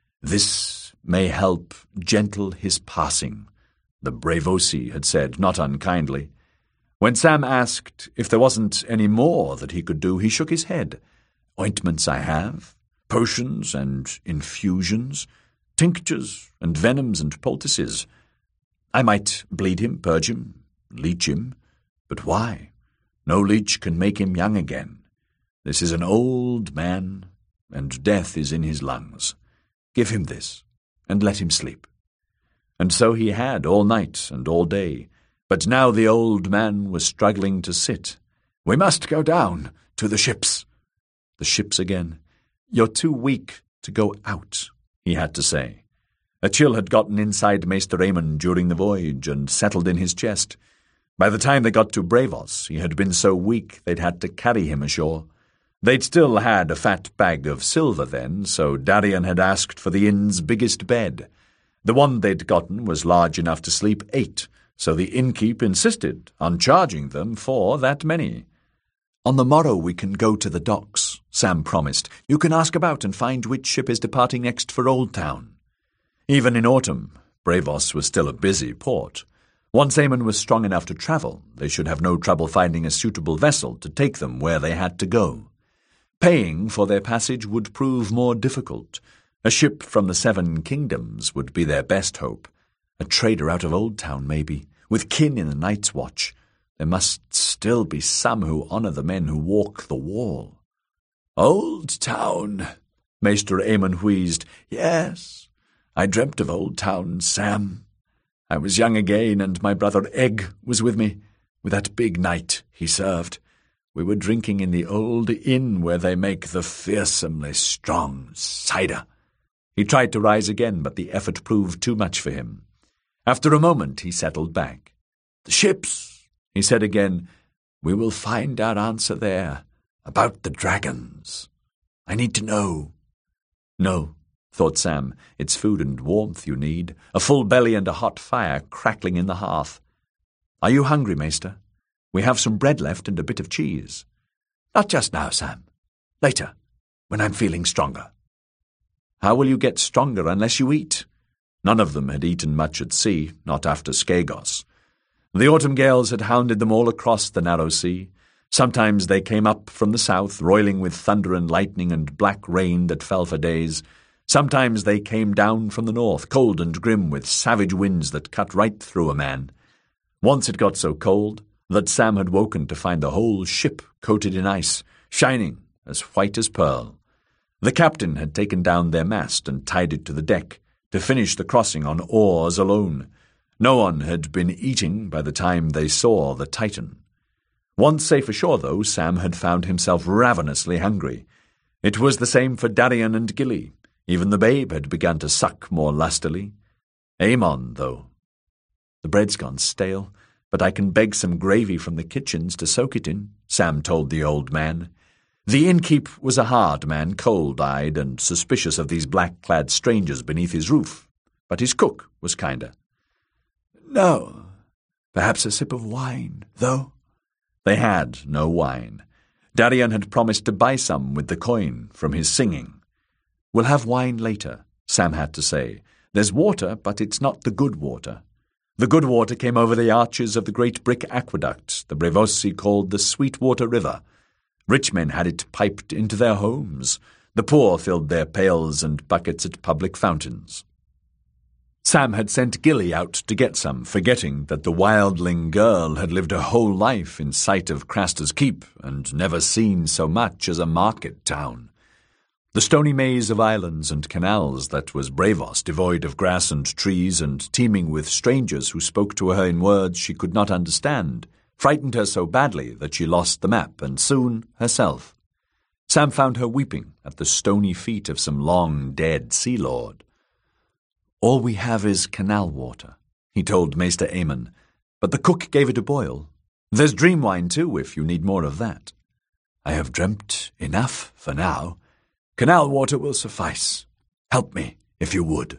"This may help gentle his passing," the Braavosi had said, not unkindly. When Sam asked if there wasn't any more that he could do, he shook his head. "Ointments I have, potions and infusions, tinctures and venoms and poultices. I might bleed him, purge him, leech him, but why? No leech can make him young again. This is an old man, and death is in his lungs. Give him this, and let him sleep." And so he had all night and all day, but now the old man was struggling to sit. "We must go down to the ships." The ships again. "You're too weak to go out," he had to say. A chill had gotten inside Maester Aemon during the voyage and settled in his chest. By the time they got to Braavos, he had been so weak they'd had to carry him ashore. They'd still had a fat bag of silver then, so Darian had asked for the inn's biggest bed. The one they'd gotten was large enough to sleep 8, so the innkeep insisted on charging them for that many. "On the morrow we can go to the docks," Sam promised. "You can ask about and find which ship is departing next for Old Town." Even in autumn, Braavos was still a busy port. Once Aemon was strong enough to travel, they should have no trouble finding a suitable vessel to take them where they had to go. Paying for their passage would prove more difficult. A ship from the 7 Kingdoms would be their best hope. A trader out of Old Town, maybe, with kin in the Night's Watch. There must still be some who honour the men who walk the wall. "Old Town," Maester Aemon wheezed. "Yes, I dreamt of Old Town, Sam. I was young again, and my brother Egg was with me, with that big knight he served. We were drinking in the old inn where they make the fearsomely strong cider. He tried to rise again, but the effort proved too much for him. After a moment he settled back. "The ships," he said again. "We will find our answer there, about the dragons. I need to know." "No," thought Sam, "it's food and warmth you need, a full belly and a hot fire crackling in the hearth. Are you hungry, Maester? We have some bread left and a bit of cheese." "Not just now, Sam. Later, when I'm feeling stronger." "How will you get stronger unless you eat?" None of them had eaten much at sea, not after Skagos. The autumn gales had hounded them all across the narrow sea. Sometimes they came up from the south, roiling with thunder and lightning and black rain that fell for days. Sometimes they came down from the north, cold and grim, with savage winds that cut right through a man. Once it got so cold that Sam had woken to find the whole ship coated in ice, shining as white as pearl. The captain had taken down their mast and tied it to the deck, to finish the crossing on oars alone. No one had been eating by the time they saw the Titan. Once safe ashore, though, Sam had found himself ravenously hungry. It was the same for Darien and Gilly. Even the babe had begun to suck more lustily. Aemon, though. "The bread's gone stale, but I can beg some gravy from the kitchens to soak it in," Sam told the old man. The innkeep was a hard man, cold-eyed and suspicious of these black-clad strangers beneath his roof, but his cook was kinder. "No, perhaps a sip of wine, though?" They had no wine. Darien had promised to buy some with the coin from his singing. "We'll have wine later," Sam had to say. "There's water, but it's not the good water." The good water came over the arches of the great brick aqueduct the Braavosi called the Sweetwater River. Rich men had it piped into their homes. The poor filled their pails and buckets at public fountains. Sam had sent Gilly out to get some, forgetting that the wildling girl had lived her whole life in sight of Craster's Keep and never seen so much as a market town. The stony maze of islands and canals that was Braavos, devoid of grass and trees and teeming with strangers who spoke to her in words she could not understand, frightened her so badly that she lost the map and soon herself. Sam found her weeping at the stony feet of some long-dead sea lord. "All we have is canal water," he told Maester Aemon, "but the cook gave it a boil. There's dream wine, too, if you need more of that." "I have dreamt enough for now. Canal water will suffice. Help me, if you would."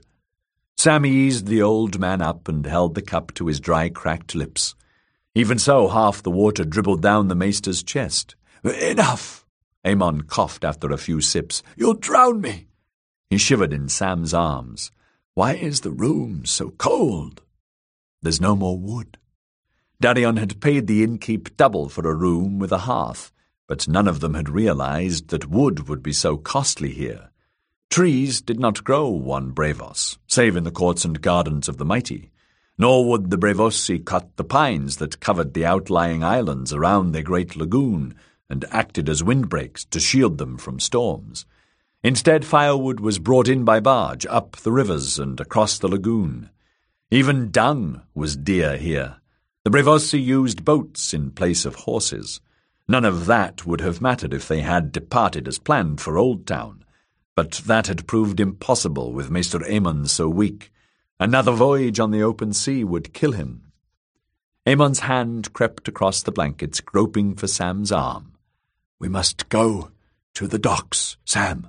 Sam eased the old man up and held the cup to his dry, cracked lips. Even so, half the water dribbled down the maester's chest. "Enough!" Aemon coughed after a few sips. "You'll drown me!" He shivered in Sam's arms. "Why is the room so cold?" "There's no more wood." Darien had paid the innkeep double for a room with a hearth, but none of them had realized that wood would be so costly here. Trees did not grow on Braavos, save in the courts and gardens of the mighty. Nor would the Braavosi cut the pines that covered the outlying islands around their great lagoon and acted as windbreaks to shield them from storms. Instead, firewood was brought in by barge up the rivers and across the lagoon. Even dung was dear here. The Braavosi used boats in place of horses. None of that would have mattered if they had departed as planned for Old Town, but that had proved impossible with Maester Aemon so weak. Another voyage on the open sea would kill him. Aemon's hand crept across the blankets, groping for Sam's arm. "We must go to the docks, Sam."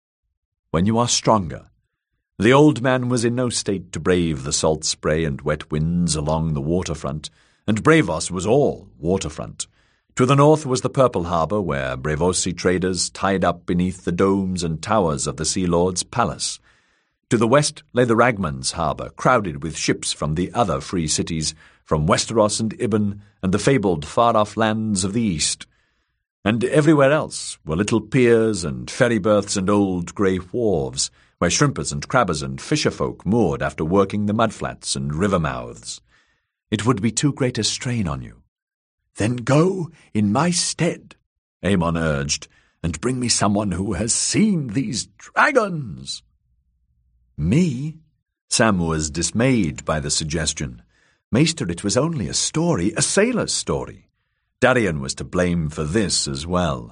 "When you are stronger." The old man was in no state to brave the salt spray and wet winds along the waterfront, and Braavos was all waterfront. To the north was the Purple Harbour, where Braavosi traders tied up beneath the domes and towers of the Sea Lord's palace. To the west lay the Ragman's harbour, crowded with ships from the other free cities, from Westeros and Ibn and the fabled far-off lands of the east. And everywhere else were little piers and ferry berths and old grey wharves, where shrimpers and crabbers and fisher-folk moored after working the mudflats and river mouths. "It would be too great a strain on you." "Then go in my stead," Aemon urged, "and bring me someone who has seen these dragons." "Me?" Sam was dismayed by the suggestion. "Maester, it was only a story, a sailor's story." Darien was to blame for this as well.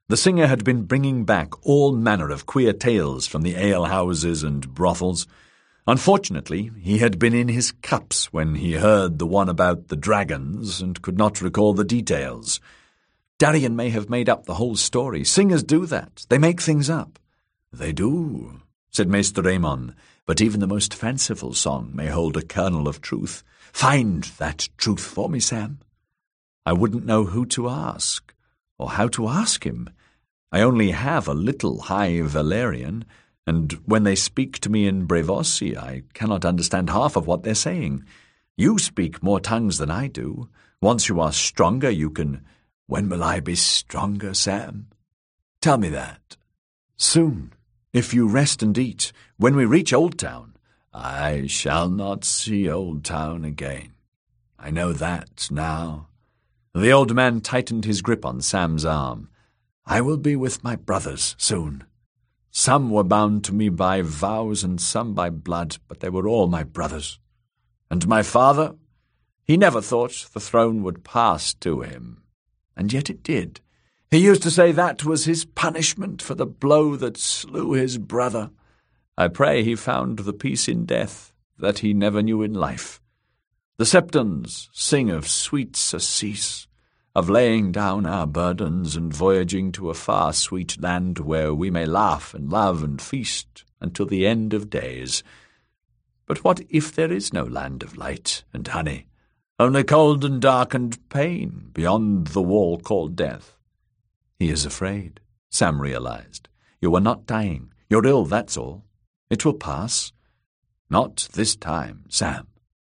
The singer had been bringing back all manner of queer tales from the alehouses and brothels. Unfortunately, he had been in his cups when he heard the one about the dragons and could not recall the details. Darien may have made up the whole story. Singers do that. They make things up. They do, said Maester Aemon, but even the most fanciful song may hold a kernel of truth. Find that truth for me, Sam. I wouldn't know who to ask, or how to ask him. I only have a little High Valyrian, and when they speak to me in Braavosi, I cannot understand half of what they're saying. You speak more tongues than I do. Once you are stronger, you can— When will I be stronger, Sam? Tell me that. Soon, if you rest and eat. When we reach Old Town, I shall not see Old Town again. I know that now. The old man tightened his grip on Sam's arm. I will be with my brothers soon. Some were bound to me by vows and some by blood, but they were all my brothers. And my father? He never thought the throne would pass to him. And yet it did. He used to say that was his punishment for the blow that slew his brother. I pray he found the peace in death that he never knew in life. The Septons sing of sweet surcease, of laying down our burdens and voyaging to a far sweet land where we may laugh and love and feast until the end of days. But what if there is no land of light and honey, only cold and dark and pain beyond the wall called death? He is afraid, Sam realized. You are not dying. You're ill, that's all. It will pass. Not this time, Sam.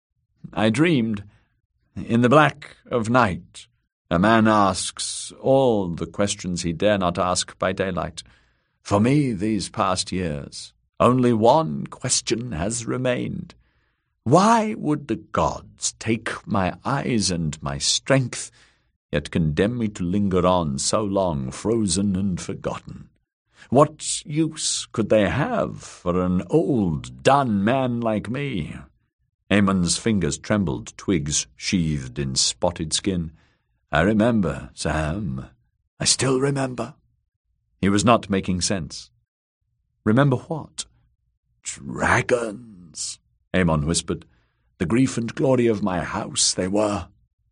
I dreamed, in the black of night, a man asks all the questions he dare not ask by daylight. For me, these past years, only one question has remained. Why would the gods take my eyes and my strength, yet condemn me to linger on so long, frozen and forgotten? What use could they have for an old, done man like me? Aemon's fingers trembled, twigs sheathed in spotted skin. I remember, Sam. I still remember. He was not making sense. Remember what? Dragons, Aemon whispered. The grief and glory of my house they were.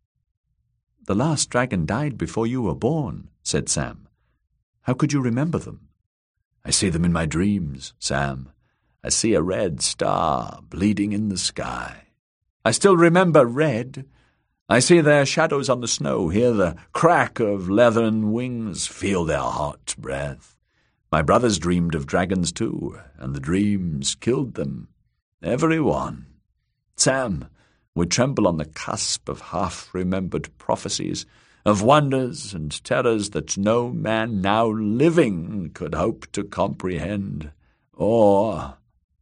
The last dragon died before you were born, said Sam. How could you remember them? I see them in my dreams, Sam. I see a red star bleeding in the sky. I still remember red. I see their shadows on the snow, hear the crack of leathern wings, feel their hot breath. My brothers dreamed of dragons too, and the dreams killed them. Every one. Sam, we tremble on the cusp of half-remembered prophecies, of wonders and terrors that no man now living could hope to comprehend. Or,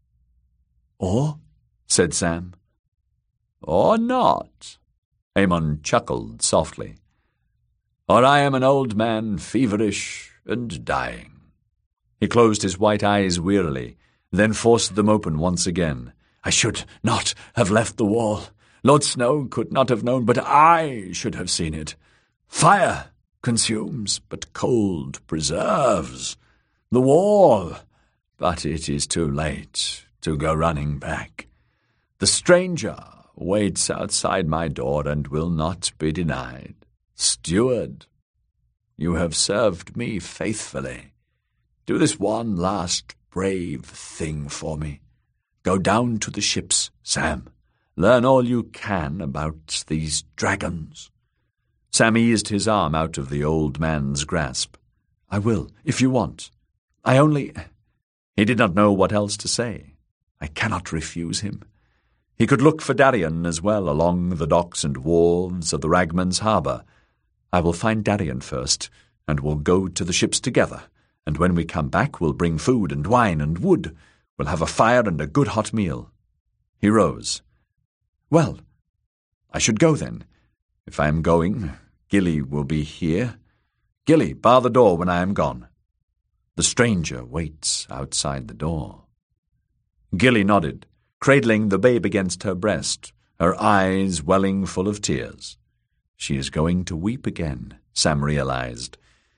said Sam. Or not, Aemon chuckled softly. Or I am an old man, feverish and dying. He closed his white eyes wearily, then forced them open once again. I should not have left the wall. Lord Snow could not have known, but I should have seen it. Fire consumes, but cold preserves. The wall, but it is too late to go running back. The stranger waits outside my door and will not be denied. Steward, you have served me faithfully. Do this one last brave thing for me. Go down to the ships, Sam. Learn all you can about these dragons. Sam eased his arm out of the old man's grasp. I will, if you want. I only— He did not know what else to say. I cannot refuse him. He could look for Darien as well along the docks and wharves of the Ragman's harbour. I will find Darien first, and we'll go to the ships together, and when we come back we'll bring food and wine and wood. We'll have a fire and a good hot meal. He rose. Well, I should go then. If I am going, Gilly will be here. Gilly, bar the door when I am gone. The stranger waits outside the door. Gilly nodded, cradling the babe against her breast, her eyes welling full of tears. She is going to weep again, Sam realized.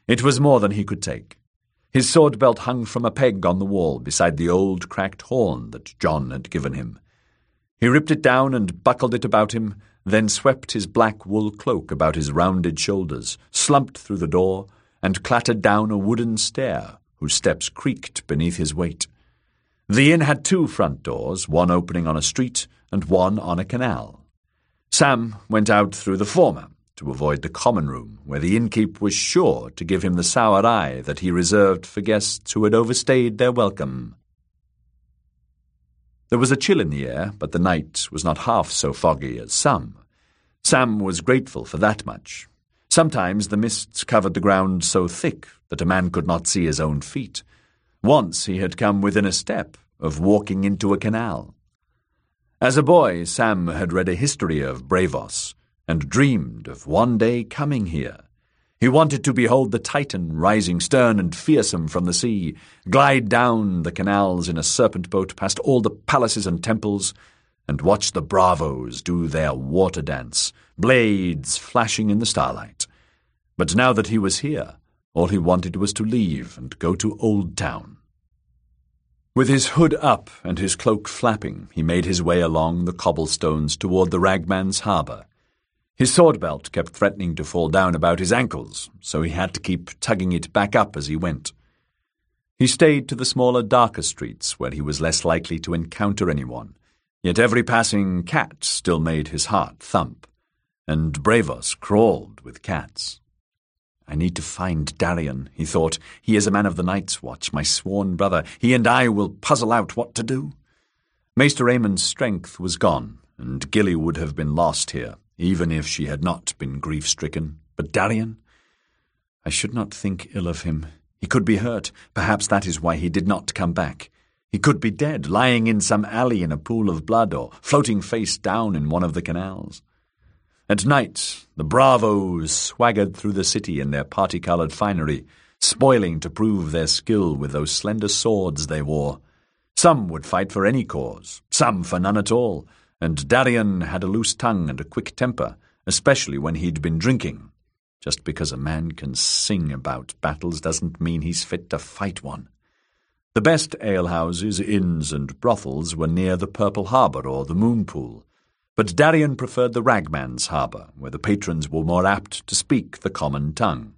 It was more than he could take. His sword belt hung from a peg on the wall beside the old cracked horn that John had given him. He ripped it down and buckled it about him, then swept his black wool cloak about his rounded shoulders, slumped through the door, and clattered down a wooden stair whose steps creaked beneath his weight. The inn had 2 front doors, one opening on a street and one on a canal. Sam went out through the former to avoid the common room, where the innkeep was sure to give him the sour eye that he reserved for guests who had overstayed their welcome. There was a chill in the air, but the night was not half so foggy as some. Sam was grateful for that much. Sometimes the mists covered the ground so thick that a man could not see his own feet. Once he had come within a step of walking into a canal. As a boy, Sam had read a history of Braavos and dreamed of one day coming here. He wanted to behold the Titan rising stern and fearsome from the sea, glide down the canals in a serpent boat past all the palaces and temples, and watch the bravos do their water dance, blades flashing in the starlight. But now that he was here, all he wanted was to leave and go to Old Town. With his hood up and his cloak flapping, he made his way along the cobblestones toward the Ragman's harbour. His sword belt kept threatening to fall down about his ankles, so he had to keep tugging it back up as he went. He stayed to the smaller, darker streets where he was less likely to encounter anyone, yet every passing cat still made his heart thump, and Braavos crawled with cats. I need to find Darian, he thought. He is a man of the Night's Watch, my sworn brother. He and I will puzzle out what to do. Maester Aemon's strength was gone, and Gilly would have been lost here, even if she had not been grief-stricken. But Darian? I should not think ill of him. He could be hurt. Perhaps that is why he did not come back. He could be dead, lying in some alley in a pool of blood, or floating face down in one of the canals. At night, the bravos swaggered through the city in their party-coloured finery, spoiling to prove their skill with those slender swords they wore. Some would fight for any cause, some for none at all, and Darian had a loose tongue and a quick temper, especially when he'd been drinking. Just because a man can sing about battles doesn't mean he's fit to fight one. The best alehouses, inns, and brothels were near the Purple Harbour or the Moon Pool, but Darian preferred the Ragman's Harbour, where the patrons were more apt to speak the common tongue.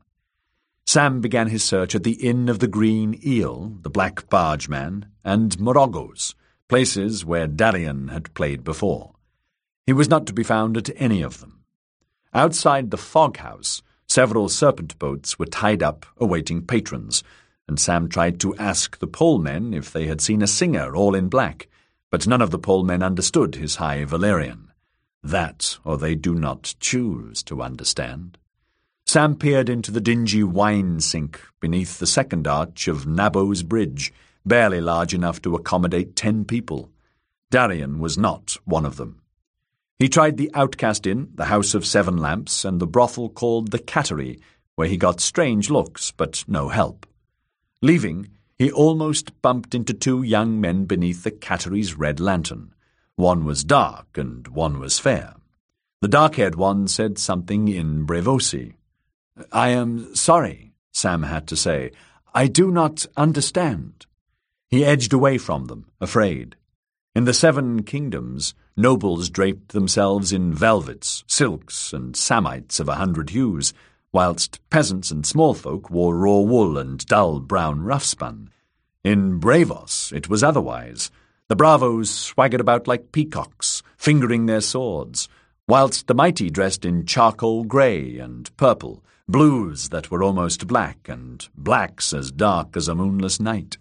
Sam began his search at the Inn of the Green Eel, the Black Bargeman, and Morogos, places where Darian had played before. He was not to be found at any of them. Outside the Fog House, several serpent boats were tied up, awaiting patrons, and Sam tried to ask the polemen if they had seen a singer all in black, but none of the polemen understood his high Valyrian. That, or they do not choose to understand. Sam peered into the dingy wine sink beneath the second arch of Nabo's Bridge, barely large enough to accommodate 10 people. Darian was not one of them. He tried the Outcast Inn, the House of 7 Lamps, and the brothel called the Cattery, where he got strange looks, but no help. Leaving, he almost bumped into 2 young men beneath the Cattery's red lantern. One was dark and one was fair. The dark-haired one said something in Braavosi. "I am sorry," Sam had to say. "I do not understand." He edged away from them, afraid. In the 7 kingdoms, nobles draped themselves in velvets, silks, and samites of 100 hues, whilst peasants and small folk wore raw wool and dull brown rough-spun. In Braavos it was otherwise. The bravos swaggered about like peacocks, fingering their swords, whilst the mighty dressed in charcoal grey and purple, blues that were almost black, and blacks as dark as a moonless night.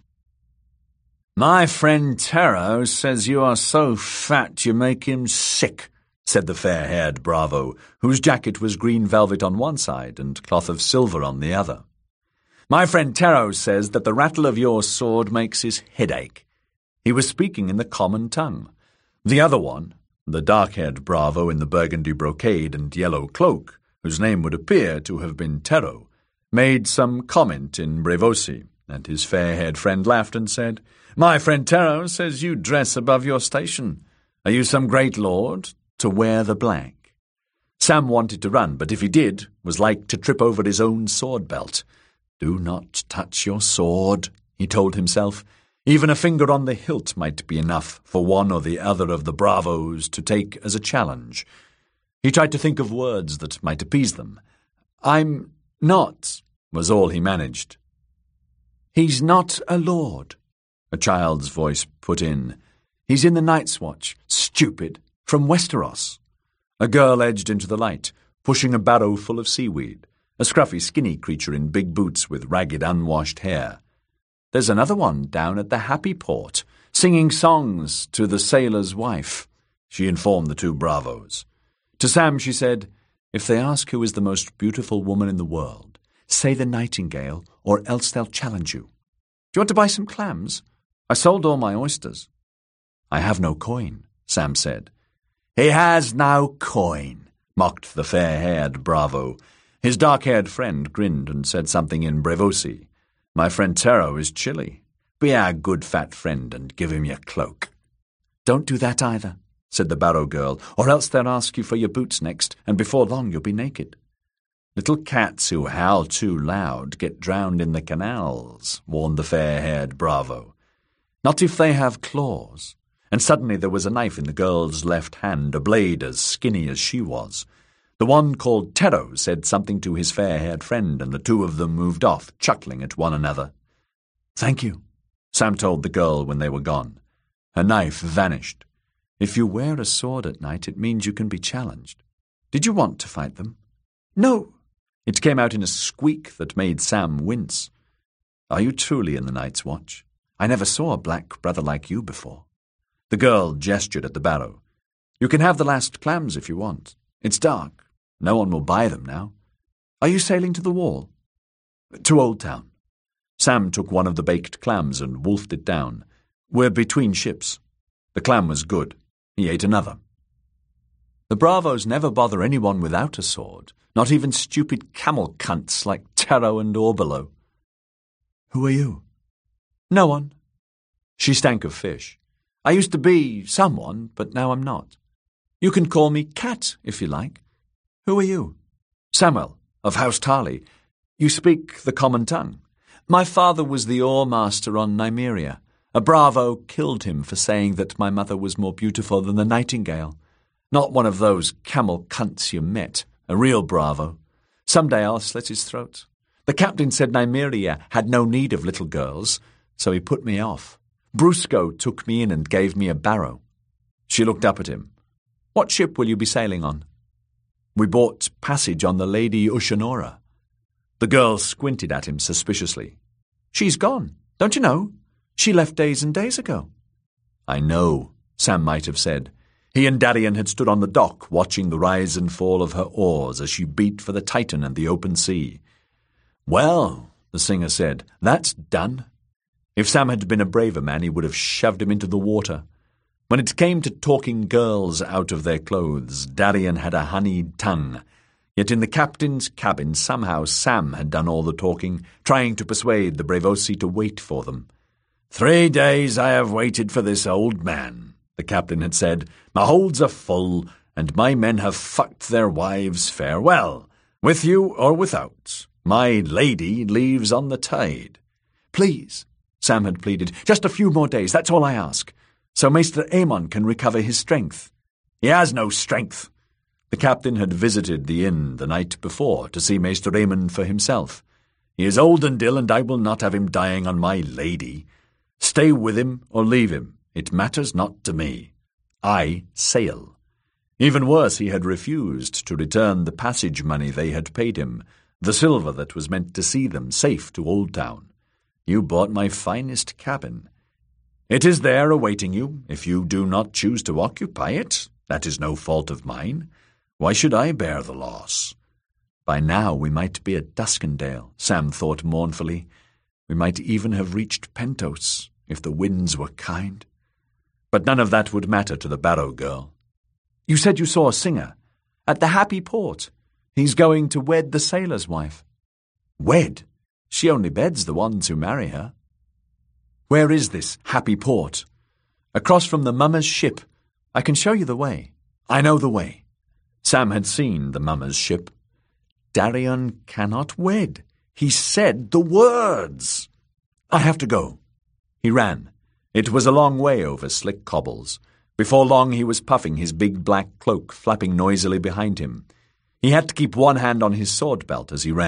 "My friend Tero says you are so fat you make him sick," said the fair-haired bravo, whose jacket was green velvet on one side and cloth of silver on the other. "My friend Tero says that the rattle of your sword makes his head ache." He was speaking in the common tongue. The other one, the dark-haired bravo in the burgundy brocade and yellow cloak, whose name would appear to have been Tero, made some comment in Braavosi, and his fair-haired friend laughed and said, "My friend Tero says you dress above your station. Are you some great lord to wear the black?" Sam wanted to run, but if he did, was like to trip over his own sword belt. Do not touch your sword, he told himself. Even a finger on the hilt might be enough for one or the other of the bravos to take as a challenge. He tried to think of words that might appease them. "I'm not," was all he managed. "He's not a lord," a child's voice put in. "He's in the Night's Watch. Stupid. From Westeros." A girl edged into the light, pushing a barrow full of seaweed, a scruffy, skinny creature in big boots with ragged, unwashed hair. "There's another one down at the Happy Port, singing songs to the sailor's wife," she informed the two bravos. To Sam she said, "If they ask who is the most beautiful woman in the world, say the Nightingale, or else they'll challenge you. Do you want to buy some clams? I sold all my oysters." "I have no coin," Sam said. "He has no coin," mocked the fair-haired bravo. His dark-haired friend grinned and said something in Brevosi. "My friend Tero is chilly. Be our good fat friend and give him your cloak." "Don't do that either," said the barrow girl, "or else they'll ask you for your boots next, and before long you'll be naked." "Little cats who howl too loud get drowned in the canals," warned the fair-haired bravo. "Not if they have claws." And suddenly there was a knife in the girl's left hand, a blade as skinny as she was. The one called Tero said something to his fair-haired friend, and the two of them moved off, chuckling at one another. "Thank you," Sam told the girl when they were gone. Her knife vanished. "If you wear a sword at night, it means you can be challenged. Did you want to fight them?" "No." It came out in a squeak that made Sam wince. "Are you truly in the Night's Watch? I never saw a black brother like you before." The girl gestured at the barrow. "You can have the last clams if you want. It's dark. No one will buy them now. Are you sailing to the Wall?" "To Old Town." Sam took one of the baked clams and wolfed it down. "We're between ships." The clam was good. He ate another. The bravos never bother anyone without a sword, not even stupid camel cunts like Tero and Orbalo. "Who are you?" "No one." She stank of fish. "I used to be someone, but now I'm not. You can call me Cat if you like. Who are you?" "Samuel, of House Tarly. You speak the common tongue. My father was the oar-master on Nymeria. A bravo killed him for saying that my mother was more beautiful than the Nightingale. Not one of those camel cunts you met, a real bravo. Someday I'll slit his throat. The captain said Nymeria had no need of little girls, so he put me off. Brusco took me in and gave me a barrow." She looked up at him. "What ship will you be sailing on?" "We bought passage on the Lady Ushanora." The girl squinted at him suspiciously. "She's gone, don't you know? She left days and days ago." "I know," Sam might have said. He and Darian had stood on the dock watching the rise and fall of her oars as she beat for the Titan and the open sea. "Well," the singer said, "that's done." If Sam had been a braver man, he would have shoved him into the water. When it came to talking girls out of their clothes, Darian had a honeyed tongue. Yet in the captain's cabin, somehow Sam had done all the talking, trying to persuade the Brevosi to wait for them. 3 days I have waited for this old man," the captain had said. "My holds are full, and my men have fucked their wives farewell, with you or without. My lady leaves on the tide." "Please," Sam had pleaded, "just a few more days, that's all I ask, so Maester Aemon can recover his strength." "He has no strength." The captain had visited the inn the night before to see Maester Aemon for himself. "He is old and ill, and I will not have him dying on my lady. Stay with him or leave him. It matters not to me. I sail." Even worse, he had refused to return the passage money they had paid him, the silver that was meant to see them safe to Old Town. "You bought my finest cabin. It is there awaiting you. If you do not choose to occupy it, that is no fault of mine. Why should I bear the loss?" By now we might be at Duskendale, Sam thought mournfully. We might even have reached Pentos, if the winds were kind. But none of that would matter to the barrow girl. "You said you saw a singer. At the Happy Port. He's going to wed the sailor's wife." "Wed? She only beds the ones who marry her." "Where is this Happy Port?" "Across from the Mummer's ship. I can show you the way." "I know the way." Sam had seen the Mummer's ship. Darian cannot wed. He said the words! I have to go. He ran. It was a long way over slick cobbles. Before long he was puffing, his big black cloak flapping noisily behind him. He had to keep one hand on his sword belt as he ran.